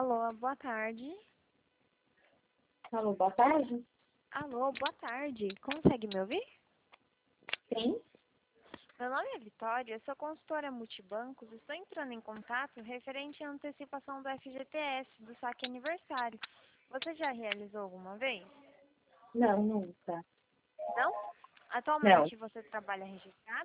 Alô, boa tarde. Alô, boa tarde. Alô, boa tarde. Consegue me ouvir? Sim, Meu nome é Vitória, eu sou consultora multibancos. Estou entrando em contato referente à antecipação do FGTS, do saque aniversário. Você já realizou alguma vez? não, nunca. Não? Não, Atualmente você trabalha registrada?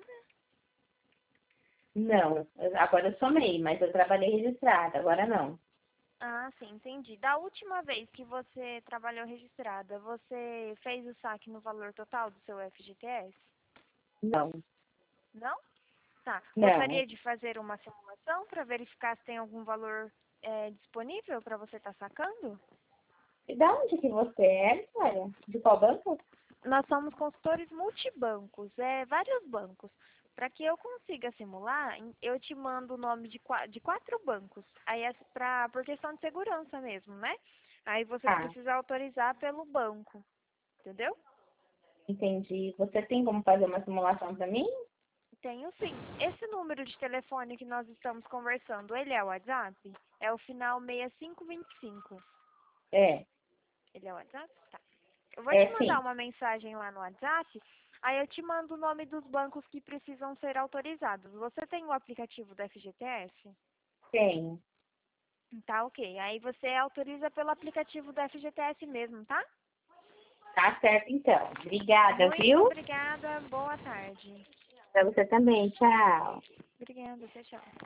não. Agora eu sou MEI, mas eu trabalhei registrada, agora não. Ah, sim, entendi. Da última vez que você trabalhou registrada, você fez o saque no valor total do seu FGTS? Não, Não? Tá. não. Gostaria de fazer uma simulação para verificar se tem algum valor disponível para você estar sacando? E da onde que você é, Vitória? De qual banco? Nós somos consultores multibancos, vários bancos. Para que eu consiga simular, eu te mando o nome de quatro bancos. Aí é por questão de segurança mesmo, né? Aí você Ah, precisa autorizar pelo banco, entendeu? entendi. Você tem como fazer uma simulação para mim? Tenho sim. Esse número de telefone que nós estamos conversando, ele é o WhatsApp? É o final 6525. É, Ele é o WhatsApp? Tá. Eu vou te é mandar sim. uma mensagem lá no WhatsApp, aí eu te mando o nome dos bancos que precisam ser autorizados. Você tem o aplicativo do FGTS? Tenho. Tá, ok. Aí você autoriza pelo aplicativo do FGTS mesmo, tá? Tá certo, então. Obrigada, Muito viu? obrigada, boa tarde. Para você também. Tchau. Obrigada, tchau, tchau.